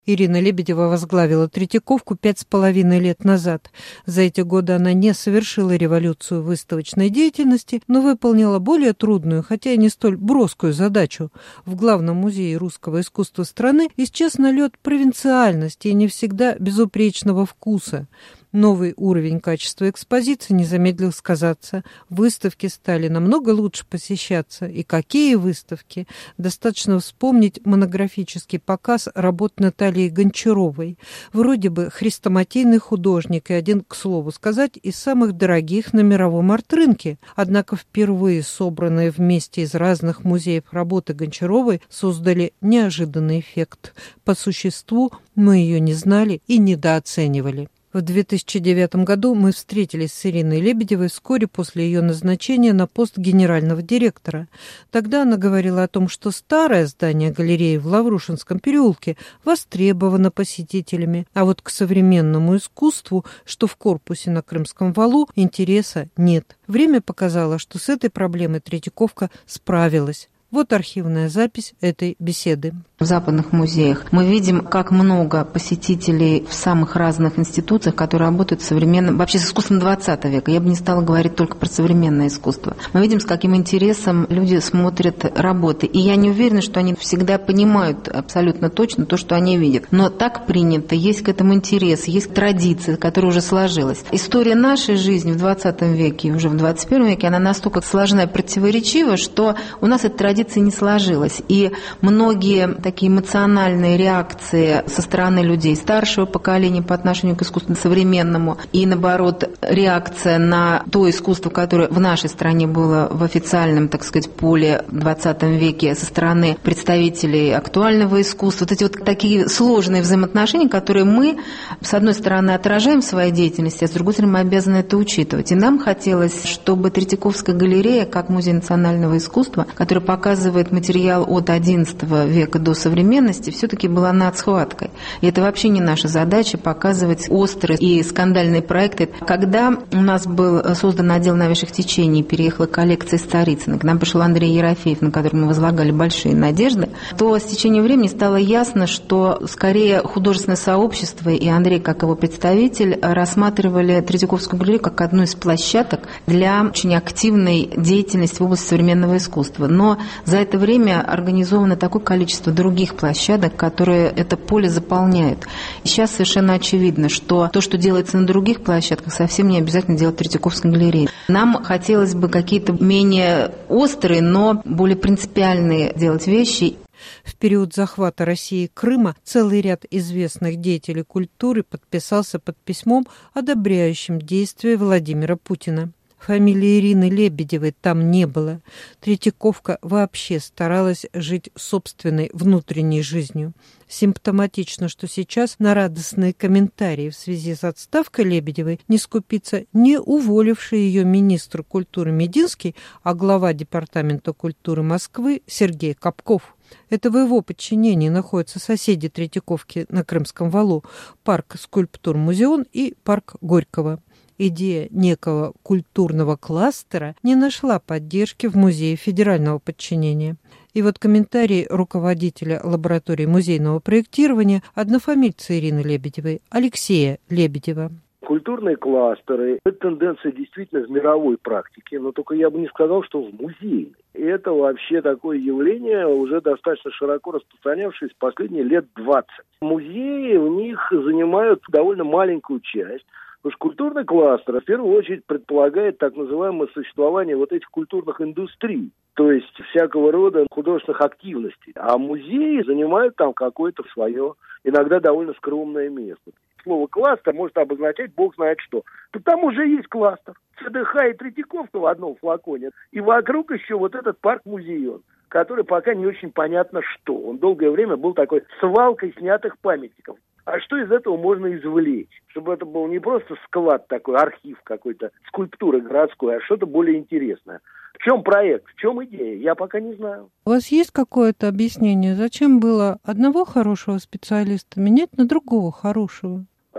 Ирина Лебедева возглавила Третьяковку 5,5 лет назад. За эти годы она не совершила революцию выставочной деятельности, но выполнила более трудную, хотя и не столь броскую задачу. В главном музее русского искусства страны исчез налет провинциальности и не всегда безупречного вкуса. Новый уровень качества экспозиции не замедлил сказаться. Выставки стали намного лучше посещаться. И какие выставки? Достаточно вспомнить монографический показ работ Натальи Гончаровой. Вроде бы хрестоматийный художник и один, к слову сказать, из самых дорогих на мировом арт-рынке. Однако впервые собранные вместе из разных музеев работы Гончаровой создали неожиданный эффект. По существу мы ее не знали и недооценивали. В 2009 году мы встретились с Ириной Лебедевой вскоре после ее назначения на пост генерального директора. Тогда она говорила о том, что старое здание галереи в Лаврушинском переулке востребовано посетителями, а вот к современному искусству, что в корпусе на Крымском валу, интереса нет. Время показало, что с этой проблемой Третьяковка справилась. Вот архивная запись этой беседы. В западных музеях мы видим, как много посетителей в самых разных институциях, которые работают современно, вообще с искусством 20 века. Я бы не стала говорить только про современное искусство. Мы видим, с каким интересом люди смотрят работы. И я не уверена, что они всегда понимают абсолютно точно то, что они видят. Но так принято, есть к этому интерес, есть традиция, которая уже сложилась. История нашей жизни в 20 веке и уже в 21 веке, она настолько сложна и противоречива, что у нас эта традиция не сложилась. И многие такие эмоциональные реакции со стороны людей старшего поколения по отношению к искусству современному и, наоборот, реакция на то искусство, которое в нашей стране было в официальном, так сказать, поле в 20 веке со стороны представителей актуального искусства. Вот эти вот такие сложные взаимоотношения, которые мы, с одной стороны, отражаем в своей деятельности, а с другой стороны, мы обязаны это учитывать. И нам хотелось, чтобы Третьяковская галерея, как музей национального искусства, который показывает материал от XI века до современности, все-таки была над схваткой. И это вообще не наша задача показывать острые и скандальные проекты. Когда у нас был создан отдел новейших течений, переехала коллекция из Царицына, к нам пришел Андрей Ерофеев, на котором мы возлагали большие надежды, то с течением времени стало ясно, что скорее художественное сообщество и Андрей, как его представитель, рассматривали Третьяковскую галерею как одну из площадок для очень активной деятельности в области современного искусства. Но за это время организовано такое количество других площадок, которые это поле заполняют. И сейчас совершенно очевидно, что то, что делается на других площадках, совсем не обязательно делать в Третьяковской галерее. Нам хотелось бы какие-то менее острые, но более принципиальные делать вещи. В период захвата России Крыма целый ряд известных деятелей культуры подписался под письмом, одобряющим действия Владимира Путина. Фамилии Ирины Лебедевой там не было. Третьяковка вообще старалась жить собственной внутренней жизнью. Симптоматично, что сейчас на радостные комментарии в связи с отставкой Лебедевой не скупится не уволивший ее министр культуры Мединский, а глава Департамента культуры Москвы Сергей Капков. Это в его подчинении находятся соседи Третьяковки на Крымском валу, парк скульптур-музеон и парк Горького. Идея некого культурного кластера не нашла поддержки в Музее федерального подчинения. И вот комментарий руководителя лаборатории музейного проектирования однофамильца Ирины Лебедевой, Алексея Лебедева. Культурные кластеры – это тенденция действительно в мировой практике, но только я бы не сказал, что в музейной. И это вообще такое явление, уже достаточно широко распространявшееся последние лет 20. Музеи в них занимают довольно маленькую часть. Потому что культурный кластер, в первую очередь, предполагает так называемое существование вот этих культурных индустрий, то есть всякого рода художественных активностей. А музеи занимают там какое-то свое, иногда довольно скромное место. Слово «кластер» может обозначать бог знает что. Там уже есть кластер. ЦДХ и Третьяковка в одном флаконе. И вокруг еще вот этот парк-музеон, который пока не очень понятно что. Он долгое время был такой свалкой снятых памятников. А что из этого можно извлечь? Чтобы это был не просто склад такой, архив какой-то, скульптуры городской, а что-то более интересное. В чем проект, в чем идея, я пока не знаю. У вас есть какое-то объяснение, зачем было одного хорошего специалиста менять на другого хорошего?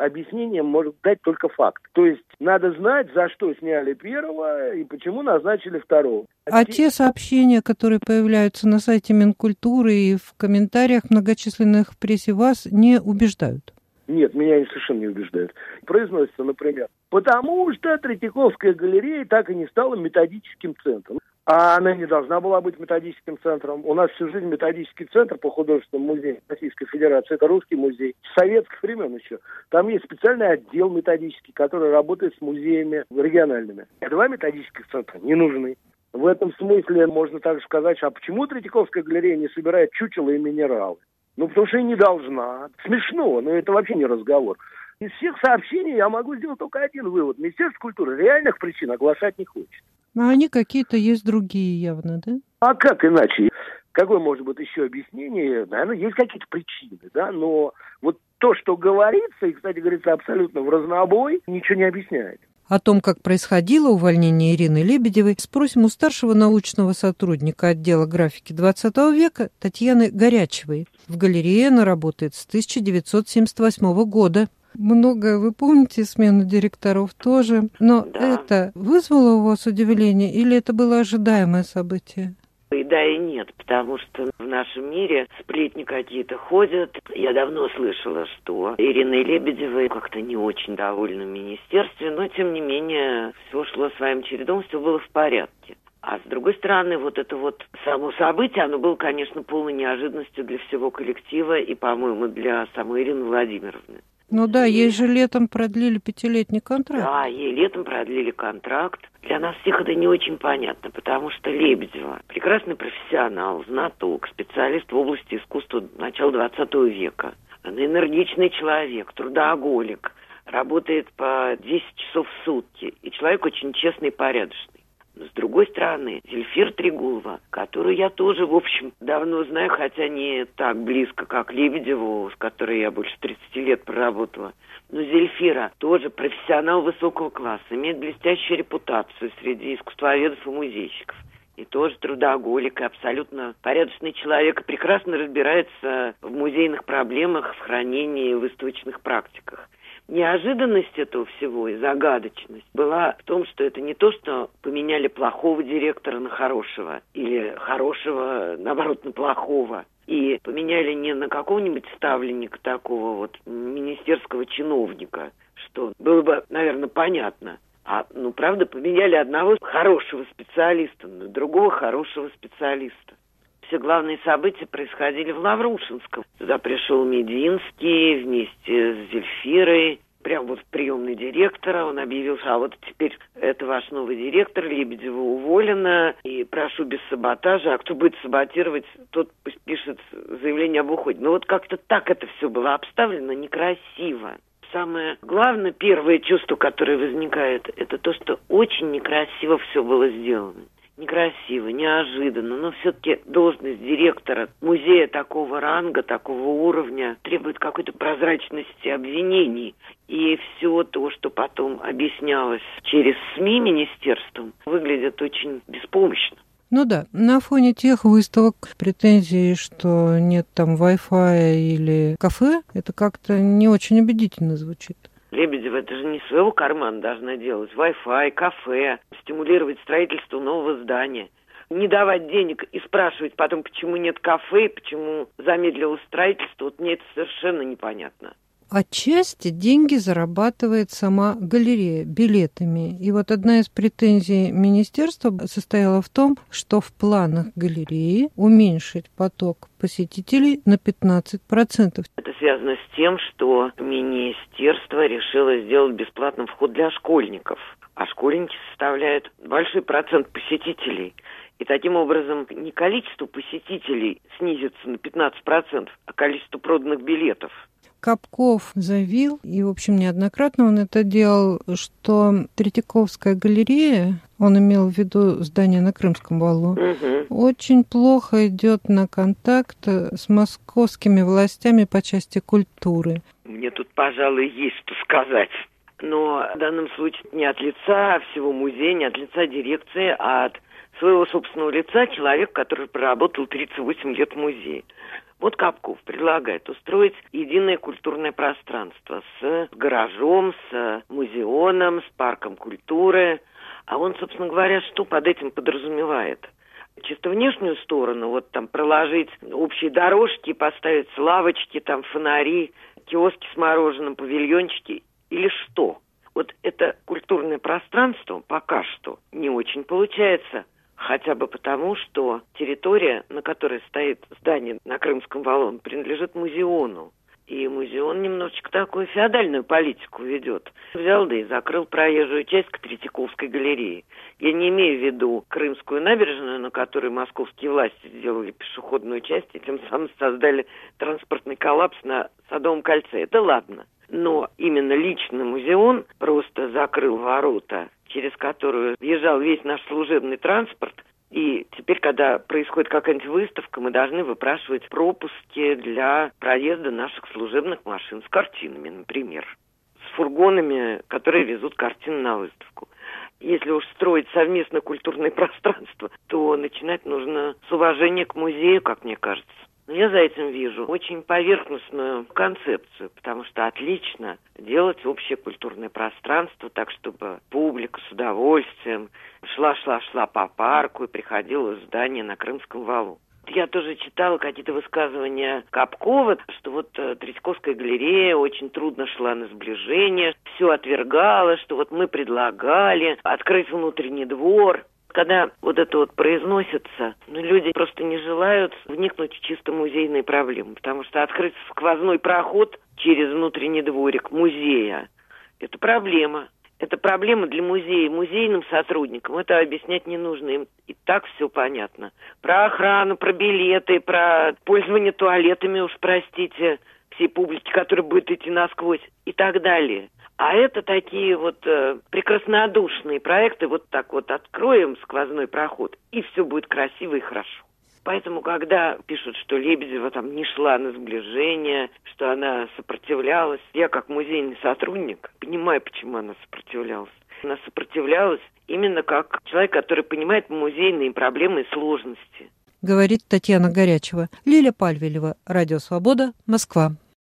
объяснение может дать только факт. То есть надо знать, за что сняли первого и почему назначили второго. А те сообщения, которые появляются на сайте Минкультуры и в комментариях многочисленных в прессе, вас не убеждают? Нет, меня они совершенно не убеждают. Произносится, например, потому что Третьяковская галерея так и не стала методическим центром. А она не должна была быть методическим центром. У нас всю жизнь методический центр по художественному музею Российской Федерации. Это русский музей. С советских времен еще. Там есть специальный отдел методический, который работает с музеями региональными. Два методических центра не нужны. В этом смысле можно также сказать, а почему Третьяковская галерея не собирает чучела и минералы? Ну, потому что и не должна. Смешно, но это вообще не разговор. Из всех сообщений я могу сделать только один вывод. Министерство культуры реальных причин оглашать не хочет. А они какие-то есть другие явно, да? А как иначе? Какое может быть еще объяснение? Наверное, есть какие-то причины, да, но вот то, что говорится, и, кстати, говорится абсолютно в разнобой, ничего не объясняет. О том, как происходило увольнение Ирины Лебедевой, спросим у старшего научного сотрудника отдела графики XX века Татьяны Горячевой. В галерее она работает с 1978 года. Многое вы помните, смену директоров тоже, но Да. это вызвало у вас удивление или это было ожидаемое событие? И да, и нет, потому что в нашем мире сплетни какие-то ходят. Я давно слышала, что Ирина Лебедева как-то не очень довольна в министерстве, но тем не менее все шло своим чередом, все было в порядке. А с другой стороны, вот это вот само событие, оно было, конечно, полной неожиданностью для всего коллектива и, по-моему, для самой Ирины Владимировны. Ну да, ей же летом продлили 5-летний контракт. Да, ей летом продлили контракт. Для нас всех это не очень понятно, потому что Лебедева прекрасный профессионал, знаток, специалист в области искусства начала 20 века. Она энергичный человек, трудоголик, работает по 10 часов в сутки. И человек очень честный и порядочный. Но с другой стороны, Зельфира Трегулова, которую я тоже, в общем, давно знаю, хотя не так близко, как Лебедеву, с которой я больше 30 лет проработала. Но Зельфира тоже профессионал высокого класса, имеет блестящую репутацию среди искусствоведов и музейщиков. И тоже трудоголик, и абсолютно порядочный человек, и прекрасно разбирается в музейных проблемах, в хранении и выставочных практиках. Неожиданность этого всего и загадочность была в том, что это не то, что поменяли плохого директора на хорошего, или хорошего, наоборот, на плохого. И поменяли не на какого-нибудь ставленника такого вот министерского чиновника, что было бы, наверное, понятно. А, правда, поменяли одного хорошего специалиста на другого хорошего специалиста. Все главные события происходили в Лаврушинском. Туда пришел Мединский вместе с Зельфирой. Прямо вот в приемный директора он объявил, что вот теперь это ваш новый директор, Лебедева уволена, и прошу без саботажа, а кто будет саботировать, тот пусть пишет заявление об уходе. Но вот как-то так это все было обставлено некрасиво. Самое главное, первое чувство, которое возникает, это то, что очень некрасиво все было сделано. Некрасиво, неожиданно, но все-таки должность директора музея такого ранга, такого уровня требует какой-то прозрачности обвинений. И все то, что потом объяснялось через СМИ министерством, выглядит очень беспомощно. Ну да, на фоне тех выставок претензии, что нет там Wi-Fi или кафе, это как-то не очень убедительно звучит. Лебедева, это же не своего кармана должна делать. Wi-Fi, кафе, стимулировать строительство нового здания. Не давать денег и спрашивать потом, почему нет кафе, почему замедлилось строительство, вот мне это совершенно непонятно. Отчасти деньги зарабатывает сама галерея билетами. И вот одна из претензий министерства состояла в том, что в планах галереи уменьшить поток посетителей на 15%. Это связано с тем, что министерство решило сделать бесплатным вход для школьников. А школьники составляют большой процент посетителей. И таким образом не количество посетителей снизится на 15%, а количество проданных билетов. Капков заявил, и, в общем, неоднократно он это делал, что Третьяковская галерея, он имел в виду здание на Крымском валу, очень плохо идет на контакт с московскими властями по части культуры. Мне тут, пожалуй, есть что сказать. Но в данном случае не от лица всего музея, не от лица дирекции, а от своего собственного лица человек, который проработал 38 лет в музее. Вот Капков предлагает устроить единое культурное пространство с гаражом, с музеоном, с парком культуры. А он, собственно говоря, что под этим подразумевает? Чисто внешнюю сторону, вот там проложить общие дорожки, поставить лавочки, там фонари, киоски с мороженым, павильончики или что? Вот это культурное пространство пока что не очень получается. Хотя бы потому, что территория, на которой стоит здание на Крымском валу, принадлежит музеону. И музеон немножечко такую феодальную политику ведет. Взял, да и закрыл проезжую часть к Третьяковской галерее. Я не имею в виду Крымскую набережную, на которой московские власти сделали пешеходную часть и тем самым создали транспортный коллапс на Садовом кольце. Это ладно. Но именно лично музеон просто закрыл ворота, через которую въезжал весь наш служебный транспорт. И теперь, когда происходит какая-нибудь выставка, мы должны выпрашивать пропуски для проезда наших служебных машин с картинами, например. С фургонами, которые везут картины на выставку. Если уж строить совместное культурное пространство, то начинать нужно с уважения к музею, как мне кажется. Но я за этим вижу очень поверхностную концепцию, потому что отлично делать общее культурное пространство так, чтобы публика с удовольствием шла по парку и приходила в здание на Крымском валу. Я тоже читала какие-то высказывания Капкова, что вот Третьяковская галерея очень трудно шла на сближение, все отвергала, что вот мы предлагали открыть внутренний двор. Когда вот это вот произносится, люди просто не желают вникнуть в чисто музейные проблемы, потому что открыть сквозной проход через внутренний дворик музея – это проблема. Это проблема для музея, музейным сотрудникам. Это объяснять не нужно, им и так все понятно. Про охрану, про билеты, про пользование туалетами, уж простите, всей публики, которая будет идти насквозь и так далее. А это такие вот прекраснодушные проекты, вот так вот откроем сквозной проход, и все будет красиво и хорошо. Поэтому, когда пишут, что Лебедева там не шла на сближение, что она сопротивлялась, я как музейный сотрудник понимаю, почему она сопротивлялась. Она сопротивлялась именно как человек, который понимает музейные проблемы и сложности. Говорит Татьяна Горячева. Лиля Пальвелева, Радио Свобода, Москва.